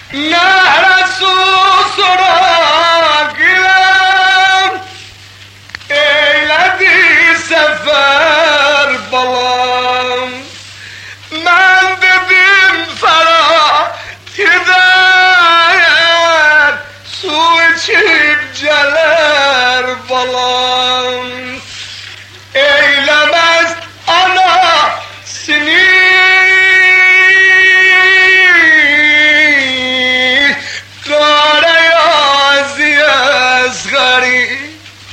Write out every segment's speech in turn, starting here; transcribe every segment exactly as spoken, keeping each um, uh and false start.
نهر سوسراقم eyledi sefer balam. Ben dedim Ferati'den su içip gelir balam. Eylemez ana seni kara yazıyız garip.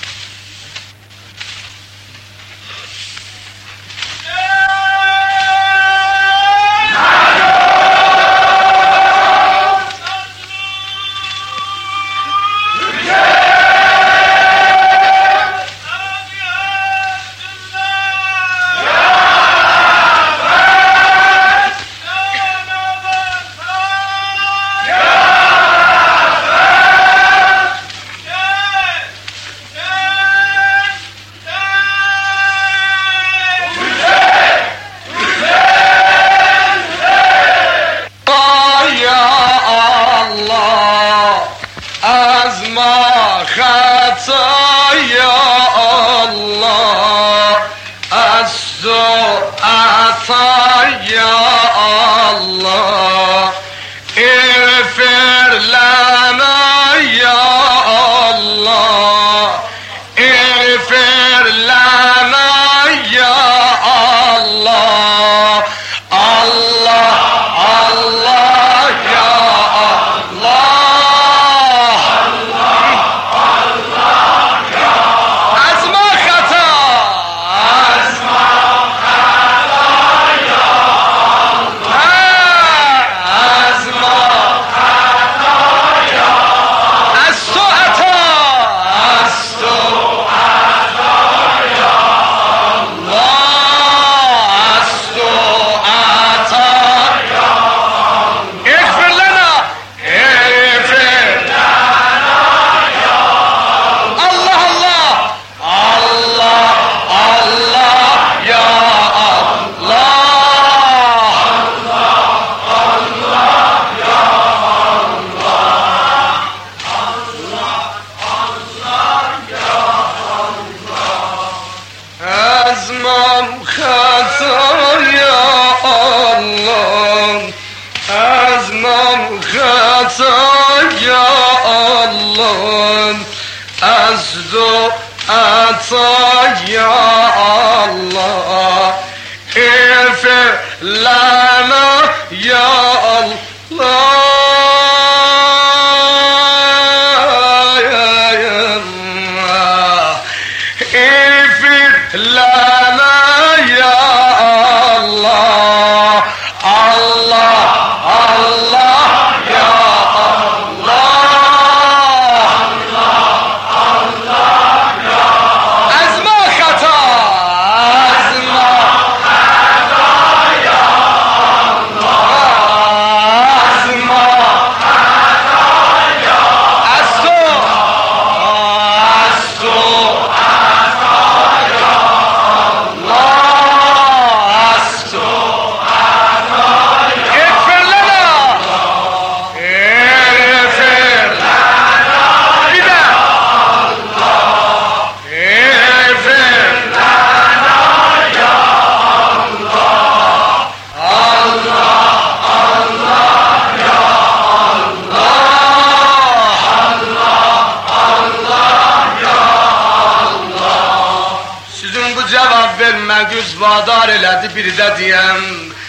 Vadar elədi bir də deyəm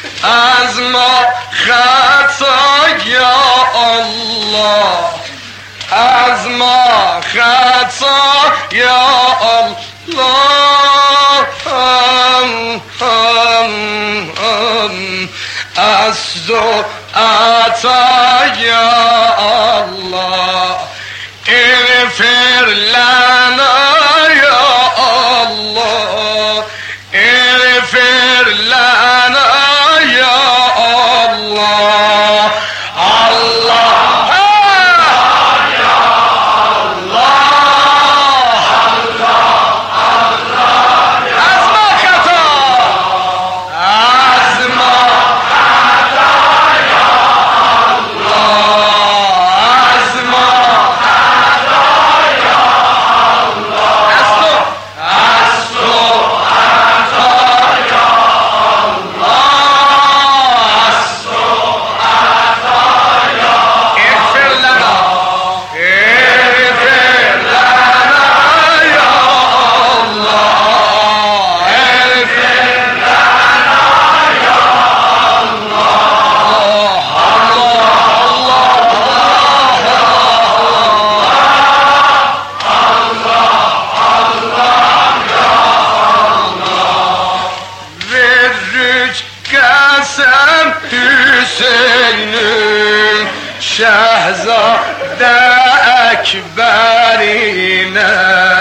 Əzmə xəta ya Allah Əzmə xəta ya Allah Əzdu əta ya Allah İğfir lənə ya Allah İğfir lana ya Allah Allah ya Allah Allah Allah Azma kata Azma kata ya Allah شهزاده اکبرینه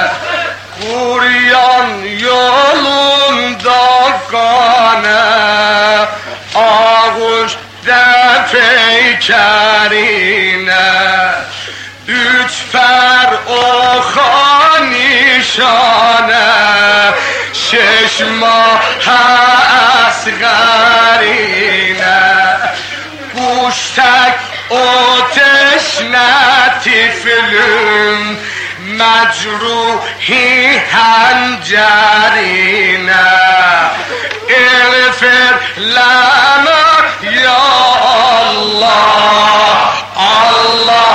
قوریان yolunda kanı ağuş de peykerine üç fer oha nişane şeş mah asgarine kuş tek ateş netiflüm مجروحی هنجرینه اغفر لنا یا الله الله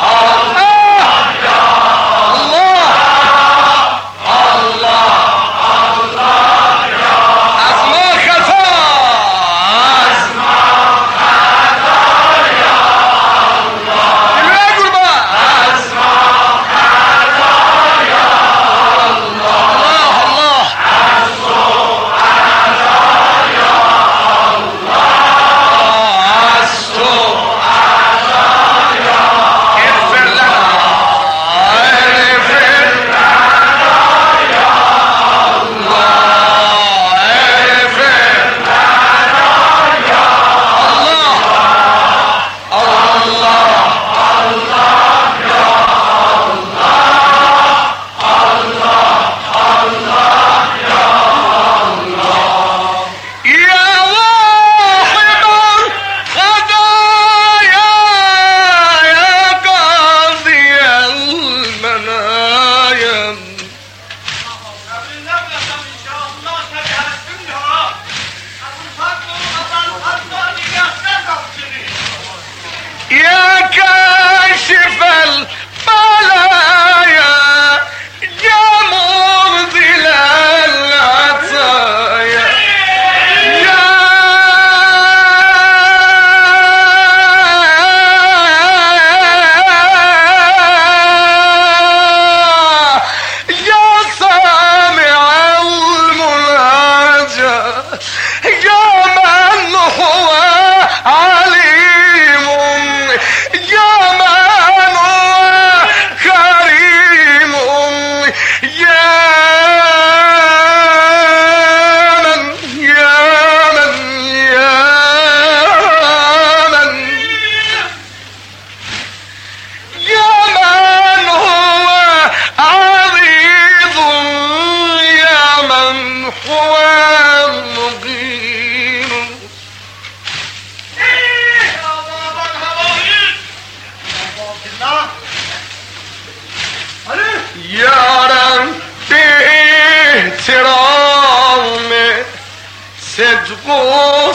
صدق و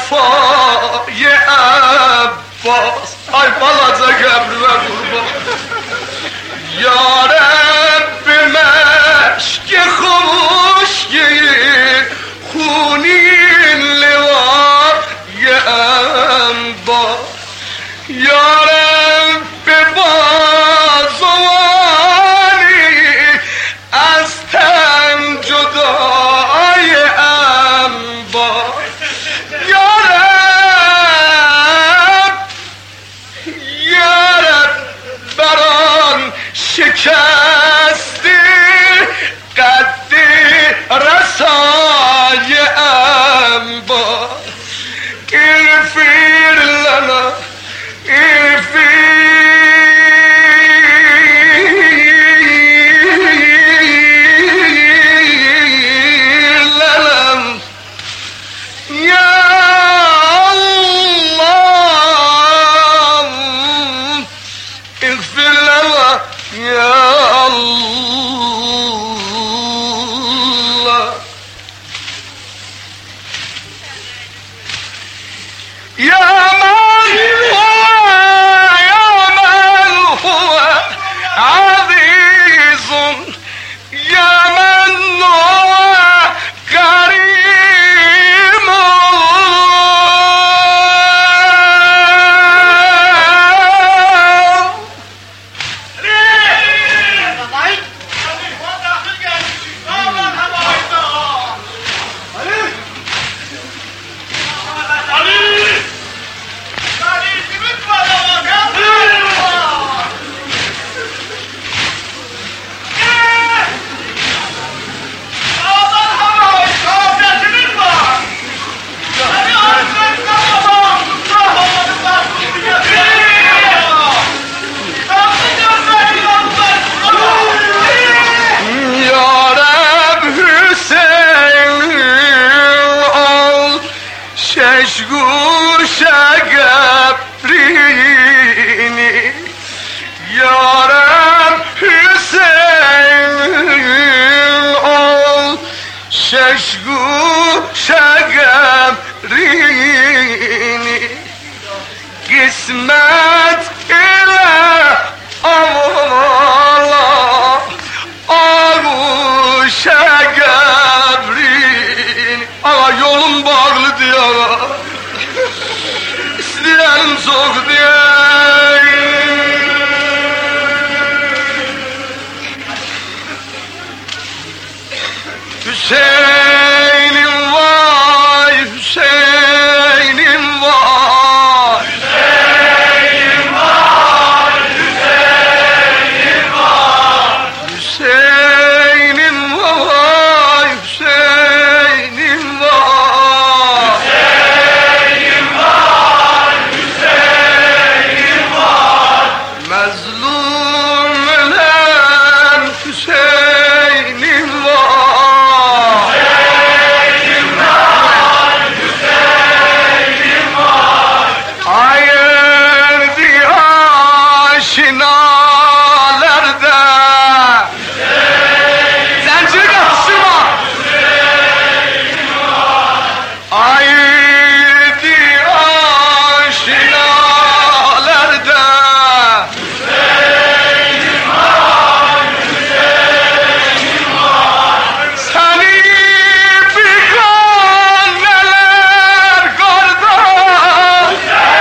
صفای عباس ای بalaca قبر قربان یا رب مشک خشکی خونین لوای انبار یا رب بازوانی از تن جدای انبار یا رب یا رب بران شکستی قدی رسای انبار اغفر لنا اغفر قسمت ile avala ağuşa gebrin. Ağa yolum bağlı diye isteyenim çok diye. Hüseyin'im vay, Hüseyin'im vay. Hüseyin'im var, Hüseyin'im var. Hüseyin'im vay, Hüseyin'im vay. Hüseyin'im var, Hüseyin'im var. Mezlum ölen Hüseyin'im var. Aşinalarda Zenciri kapıştırma Ayırdı aşinalarda Seni biganeler kardeş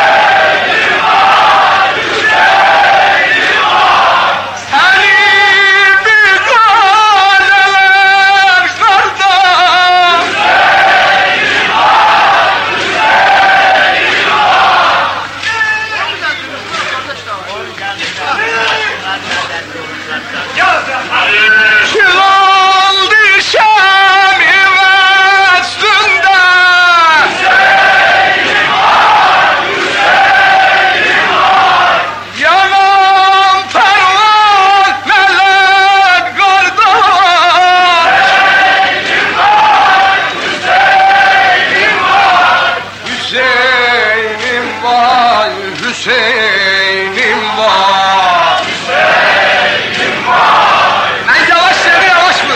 Hüseyin'im var. Hüseyin'im var. Ben yavaş söyle yavaş mı?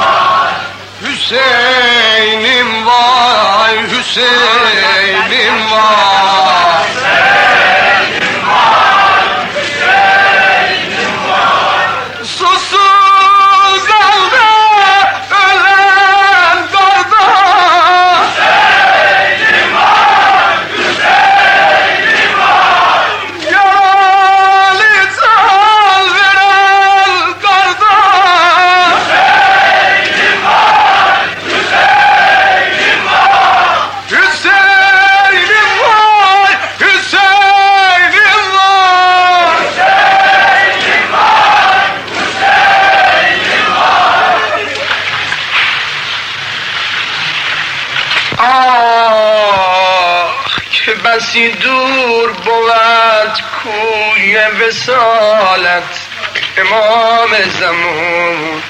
Hüseyin'im var, Hüseyin'im var. Hüseyin'im var, Hüseyin'im var. Susuz kaldı ölen kardeş. Hüseyin'im var, Hüseyin'im var. Yaralı can veren kardeş. Hüseyin'im var, Hüseyin'im var. Hüseyin'im var, Hüseyin'im var. Hüseyin'im var, Hüseyin'im var. Ah که بسی دور بود کوی وصالت امام زمان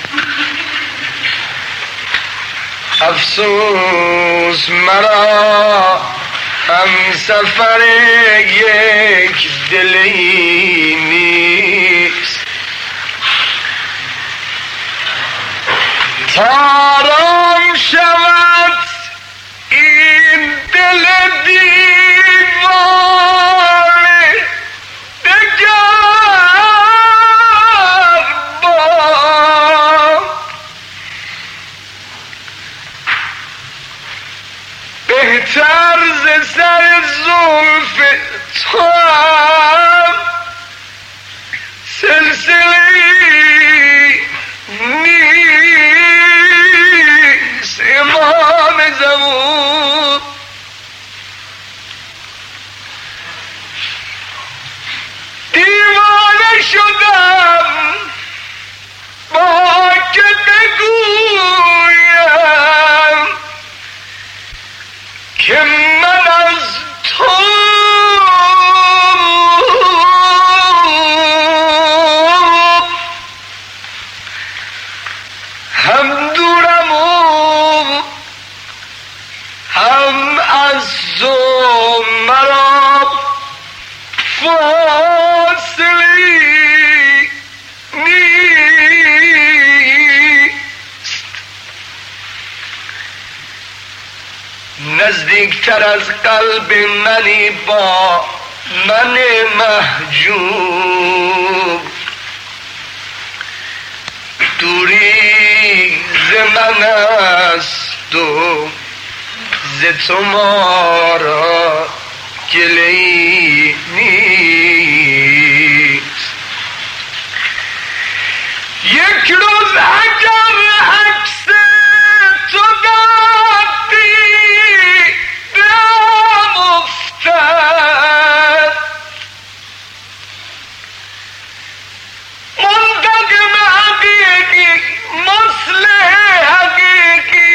افسوس مرا هم سفر یک دلی نیست تارم شود این دل دیوانه دگر بار بهتر ز سر زلف تو هم سلسله نیست امام زمان دیوانه شدم با که بگویم که من از تو هم دورم و هم از تو مرا فاصلی نیست نزدیکتر از قلب منی با من محجوب دوری ز من است و ز تو ما را گله‌ای نیست. یک روز اگر عکس تو در دیدم افتد، منتقم حقیقی مصلح حقیقی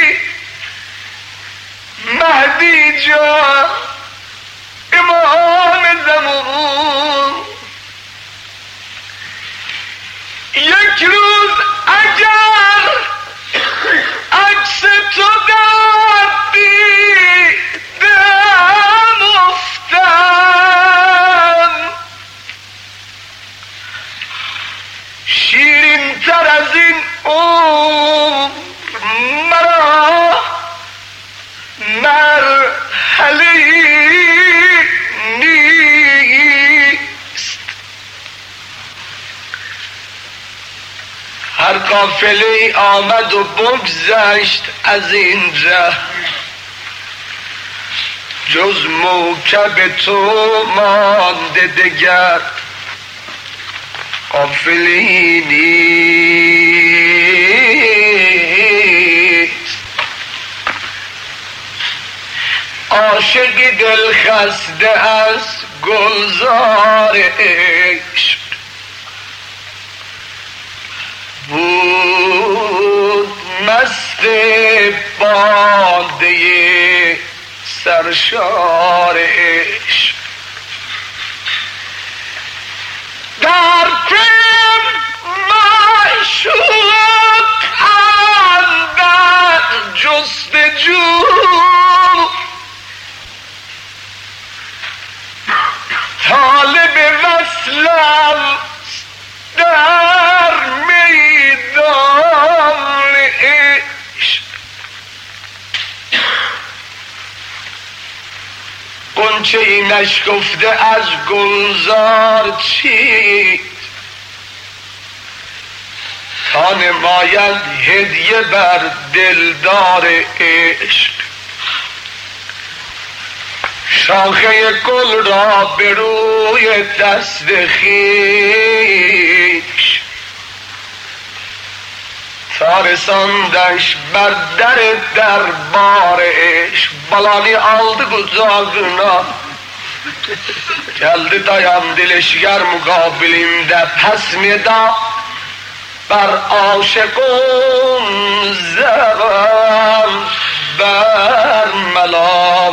مهدی جان امام زمان، یک روز اگر عکس تو در دیدم افتد، شیرین تر از این عمر مرا مرحله‌ای نیست. هر قافله‌ای آمد و بگذشت از این ره، جز موکب تو مانده دگر قافله‌ای نیست. عاشقی دل خسته از گلزار عشق بود، مست باده سرشار عشق. در پیم معشوق اندر جستجو، طالب وصلم در میدان عشق. غنچه ای نشکفته از گلزار چید، تا نماید هدیه بر دلدار عشق. شاخه گل را به روی دست خویش تا رساندش بر در دربار عشق. balani aldı kucağına, geldi dayandı leşger mukabilimde, pes mi da ber aşıkın zevan ber melam.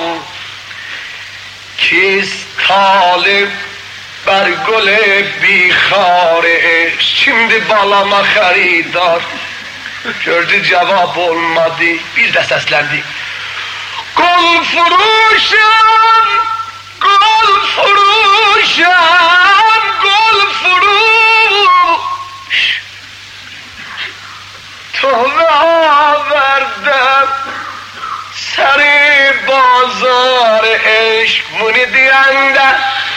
Kist talip ber gül bihar eşk. Şimdi balama xaridar. Gördü cevap olmadı, bir de seslendi. Gül furuşan, gül furuşan, gül furuş. Tövbe verdim seri bazar eşk. Muni diyende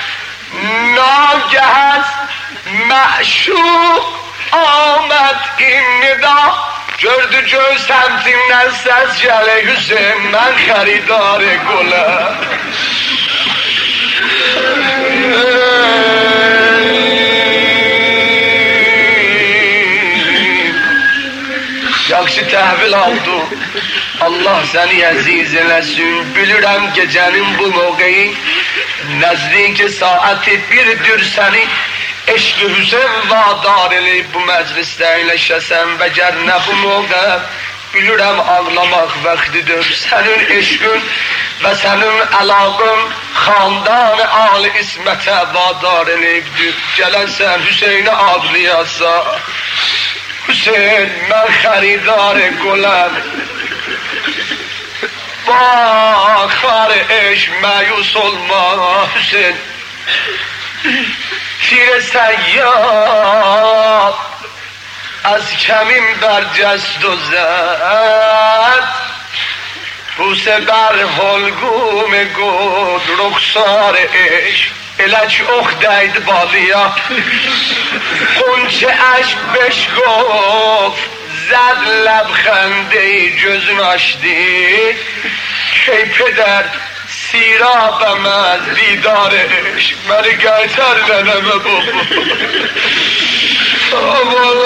nagahaz meşuk آمد این ندا. gördü göz semtimden ses gele Hüseyin ben xaridar gülüm. Yaxşı təhvil aldı. Allah səni əziz eləsin. Bilirəm gecənin bu mövqeyi nəzdik saati birdir səni. Eşq-i Hüseyin vadar eləyib bu məclisdə eləşəsən və gər nə bu mövqə bilirəm ağlamaq vaxtidir. Sənin eşqin və sənin əlaqın xandan-ı ali ismətə vadar eləyibdir. Gələnsən Hüseyinə ağlayasa, Hüseyin mən xəridar güləm. Baxar eşq məyus olma Hüseyin. تیر سیاد از کمین برجست و زد. بوسه بر حلقوم گود رخسار عشق. Elə ki ox dəydi balıya, Qonçə əşq beş qov, Zəd ləbxəndeyi gözün açdı, Key pədər sirabəmə didar eşq, Məni qaytar nənəmə baba. Aman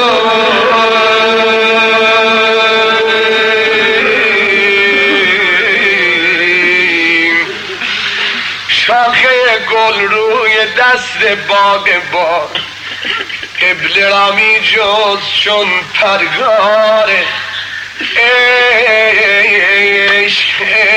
شاخه گل روی دست باغ بار قبل رامی جز چون پرگاره عشق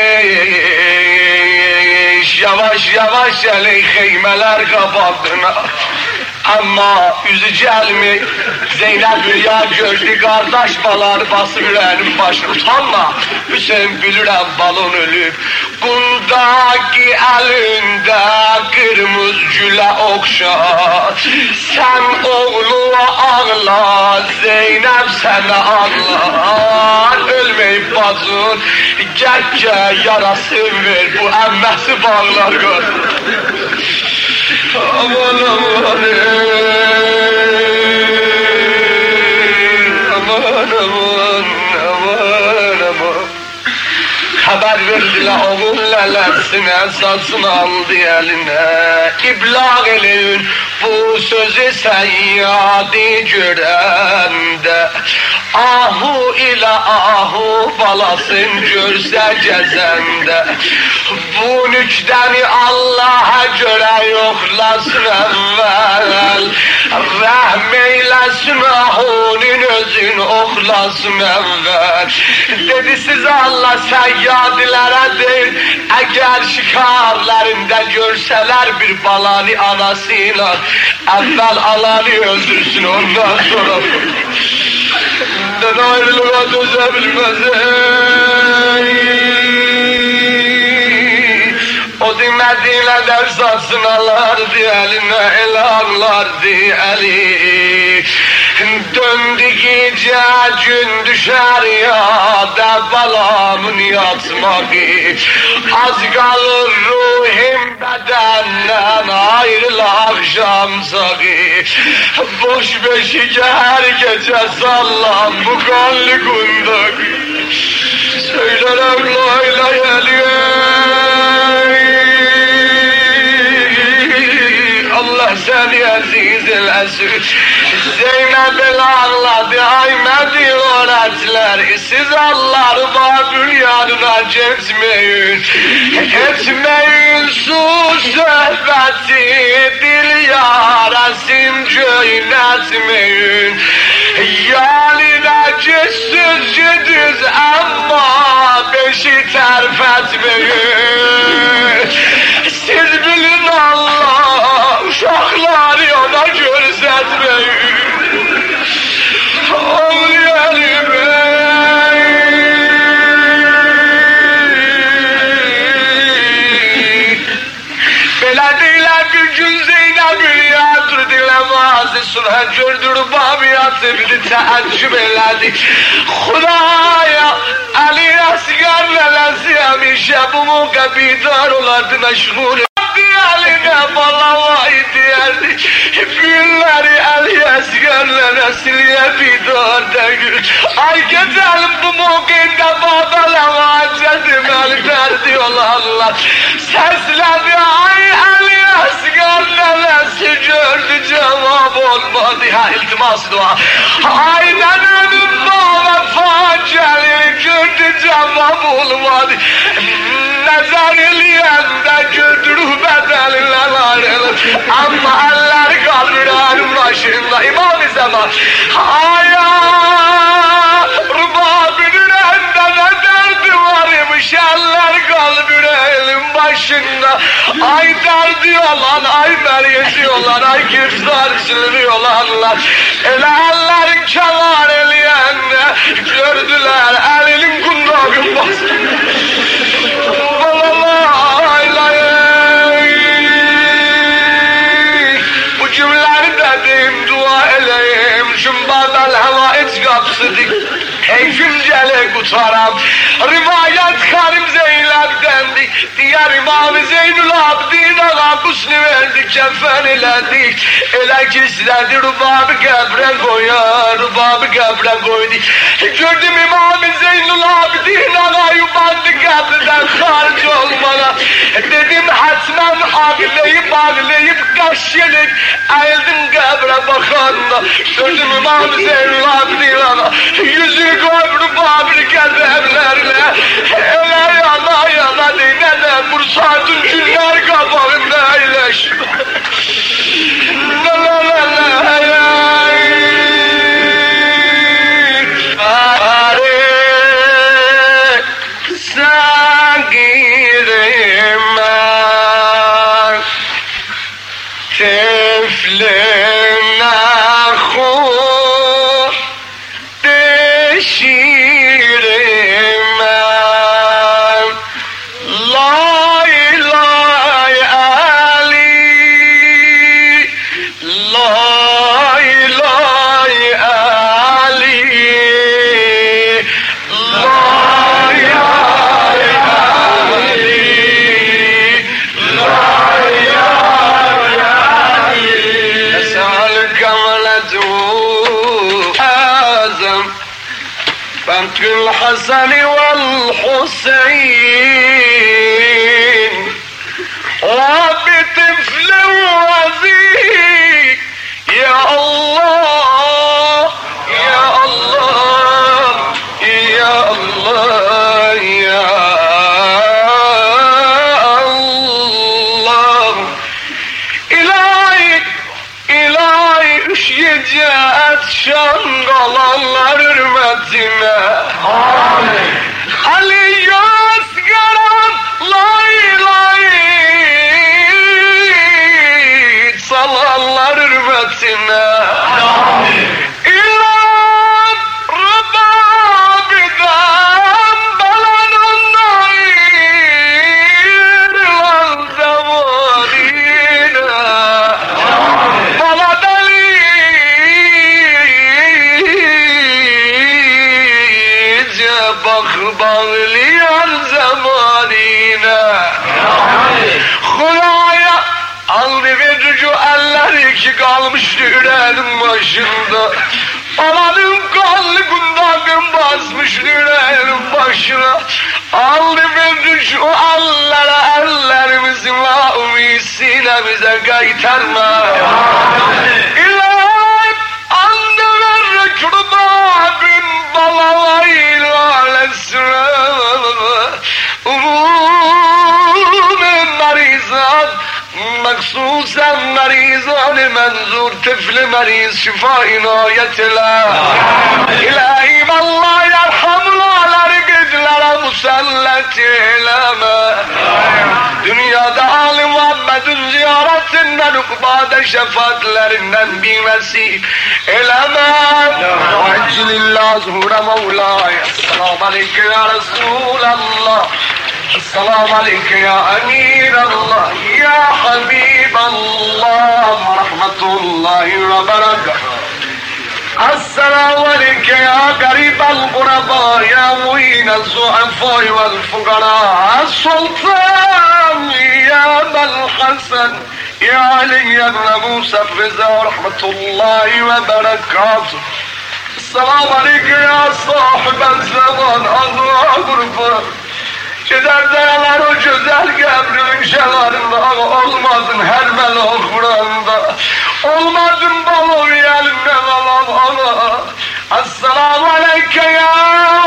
عشق yavaş yavaş eli xeymələr qabaldına Amma üzü gəlmi Zeynəb rüya gördü qardaş balar basıb ürənin başını utanma Hüseyin bilirəm balon ölüb Qundaki əlində qırmız gülə oxşar Sən oğluna ağla Zeynəb sənə ağlar Ölməyib bacın Gəl-gə yarasın ver Bu əmməsi bağlar qar Aman aman Aman aman Aman aman Xəbər verdilər oğul lələsinə Saçını aldı əlinə İblağ elin bu sözü səyyadi görəndə Ahu ilə ahu balasın görsə gəzəndə Bu nükdəni Allah'a görə yoxlasın əvvəl Rəhm eyləsin ahunun özün oxlasın əvvəl Dedi siz Allah səyyadilərə deyil Əgər şikarlarında görsələr bir balanı anasıyla Əvvəl alanı öldürsün ondan sonra Den ayrılığa dözebilmez O demediğine ders atsın alardı eline el ağlardı eli Döndü gece gün düşer ya da balamın yatmağı Az kalır ruhim bedenden ayrıl akşam sağı Boş beşik her gece sallan bu kanlı kundak Söylerim la ilahe Allah seni aziz eləsin Zeynəb el ağladı aymədi öğretler Siz Allah'ıma dünyanına geçmeyin Etmeyin sus söhbəti Dil yarasın göynətmeyin Yalinə geçsiz gidiz Amma beşi tərf etmeyin Siz bilin Allah Uşaqları ona görsətmeyin Oğluyarım Belə deyilər bir gün Zeynəb yatır diləmazı Sürhə gördür babı yatırdı təəccüb elədi Xudaya Ali Əsgər lələsi həmişə bu muqə bidar olardı məşğul Eline balavay derdi Günleri Ali Əsgərlə Nəsliyə bidar değil Ay gecelim bu muqimdə babalama Cədiməli dərdi olanlar Səslədi ay Ali Əsgərlə Nəsli gördü cevap olmadı Ha iltimas dua Ay nənəmin bağlafa gəlir gördü cevap olmadı Nəzər eləyəndə gördü bedelinden ayrılır Ama eller kalbinin başında İmam-ı Zaman Aya Rubabinin önünde ne derdi varmış Eller kalbinin başında Ay derdi olan Ay meriyesi olan Ay gürzarçılığı olanlar Ele ellerin kenar eleyende Gördüler elinin kundağın bastığını Cümleri dedim dua eleyim Şumbadal hava içkat sıdık keyfim gele kutaram. Rivayet Karim Zeynep'dendik. Diğer İmam Zeynül Abidin ağa kusunu verdik, kefenilendik. Ele kislendi rubabı kebre koyar, rubabı kebre koydu. Gördüm İmam Zeynül Abidin ağayı bandı kebreden harç olmana. Dedim hatmen ağlayıp ağlayıp kaç yıllık eğildim kebre bakanda. Gördüm İmam Zeynül Abidin ağa yüzü koyup rubabı kebremlerle. Ele yana yana dinle Bursa'nın günler kapağında eyleş. La la la la la. الحسن والحسين وبطفل وزير يا الله يا الله يا الله يا الله إلهي إلهي üşüyeceğiz şangalanlar hürmetine. Amin. Ali yazgaran lay lay salanlar hürmetine. Amin. İlan rıbabiden balanın ayrılan zamanine. Amin. Baladali bak bağlayan zamanine. Hulaya aldı verici eller ki kalmıştı yüreğinin başında. Ananın kanlı kundakın basmış yüreğinin başına. Aldı verici o ellere ellerimizin mavisiyle bize kaytarma. İlahi aldı verici rıbabın balalayla umumen marizat مخصوصا مريضان منظور طفل مريض شفاء عنایت الله الهی والله يرحم لالر geceler musallat eyleme dünyada Ali Muhammed'in ziyaretinden ukbade şefaatlerinden bir vesile eyleme Alhamdülillah zuhura Mevla'ya Esselamu Aleyküm ya Resulallah Esselamu Aleyküm ya Emir Allah ya Habib Allah rahmetullahi ve berekatuhu السلام عليك يا قريب الغرباء يا معين الضعفاء والفقراء السلطان يا ابا الحسن يا علي بن موسى الرضا ورحمة الله وبركاته السلام عليك يا صاحب الزمان الله غرباء Gider dayalar o güzel gebrin şelarında olmadın her melo Kur'an'da olmadın balo yerinde valam ana Esselamu Aleyke ya